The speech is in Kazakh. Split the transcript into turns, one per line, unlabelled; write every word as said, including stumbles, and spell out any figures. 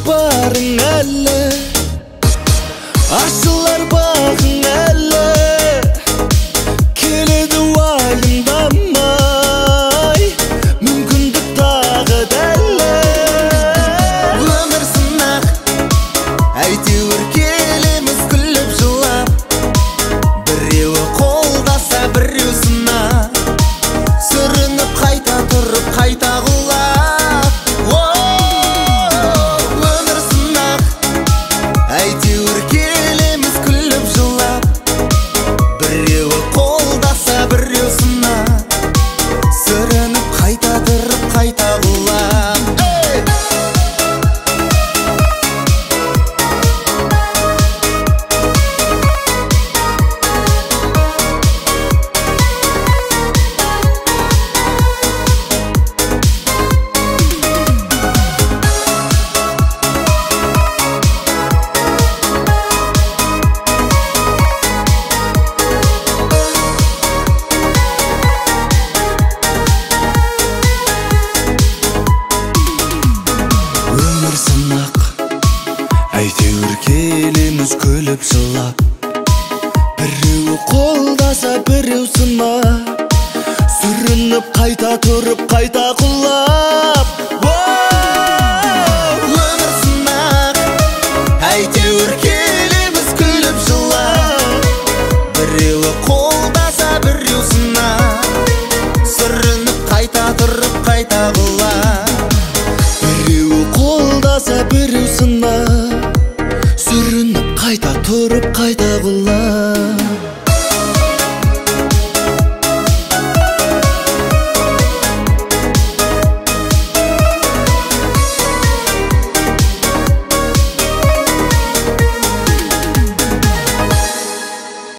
барың әлі, ашылар бағың әлі, келеді уайымдамай, мүмкіндік тағы дәлі. Өмір сынақ, әйтеуір келеміз күліп жылап, біреуі қолдаса біреу сынақ, сүрініп қайта тұрып қайта құлап. Өмір сынақ, әйтеуір келеміз күліп жылап, біреуі қолдаса біреу сынақ, сүрініп қайта тұрып қайта құлап. Өмір сынақ, әйтеуір келеміз күліп жылап, біреуі қолдаса біреу сынақ, сүрініп қайта тұрып қайта құлап. Өмір сынақ, әйтеуір келеміз күліп жылап, біреуі қолдаса біреу сынақ, сүрініп қайта тұрып қайта құлап. Біреуі қолдаса біреу сынақ, сүрініп қайта тұрып қайта құлап.